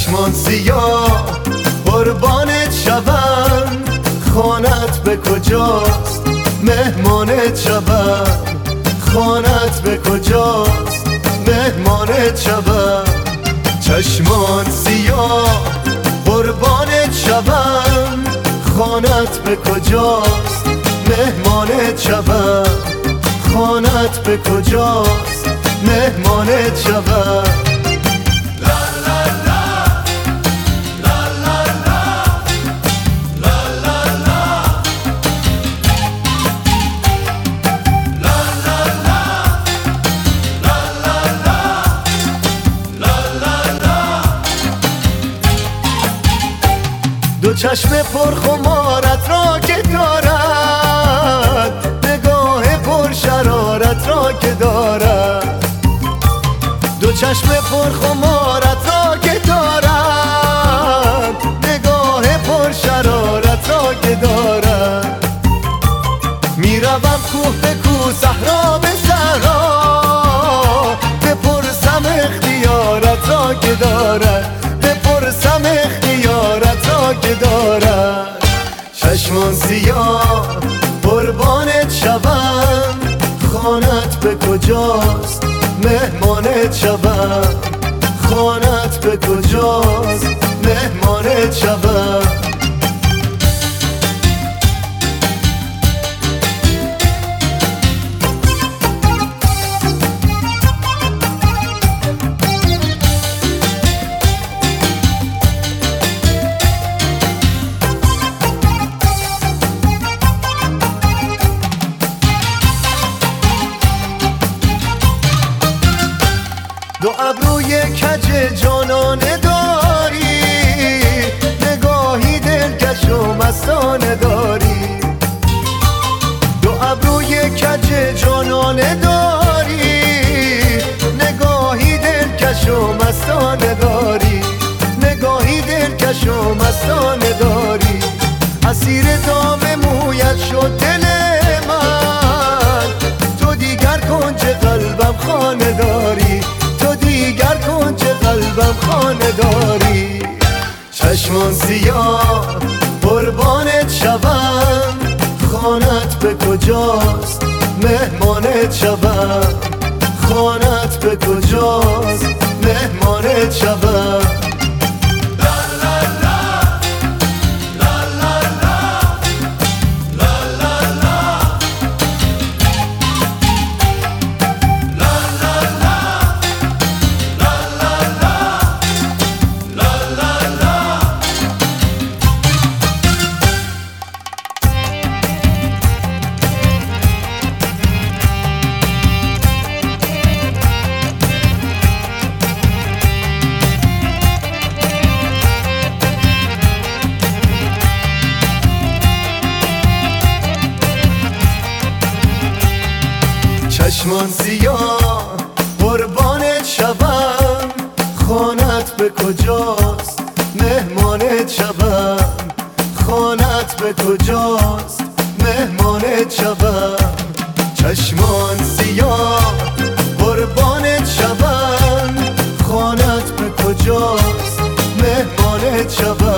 چشمان سیاه قربانت شوم، خانت به کجاست مهمانت شوم، خانت به کجاست مهمانت شوم. چشمان سیاه قربانت شوم، خانت به کجاست مهمانت شوم، خانت به کجاست مهمانت شوم. دو چشم پرخمارت را که دارد، نگاه پر شرارت را که دارد. دو چشم پرخمارت را که دارد، نگاه پر شرارت را که دارد. میروم کوه به کوه صحرا به صحرا، بپرسم اختیارت را که دارد، بپرسم اختیارت را که دارد. چشمان سیاه قربانت شوم، خانت به کجاست مهمانت شوم، خانت به کجاست مهمانت شوم. دو ابروی کج جانانه داری، نگاهی دلکش و مستانه داری. دو ابروی کج جانانه داری، نگاهی دلکش و مستانه داری، نگاهی دلکش و مستانه داری. اسیر دام مویت شد دل من، تو دیگر کنج قلبم خانه داری، تو دیگر کنج قلبم خانه داری. چشمان سیاه قربانت شوم، خانت به کجاست مهمانت شوم، خانت به کجاست مهمانت شوم. چشمان سیاه قربانت شوم، خانت به کجاست مهمانت شوم، خانت به کجاست مهمانت شوم. چشمان سیاه قربانت شوم، خانت به کجاست مهمانت شوم.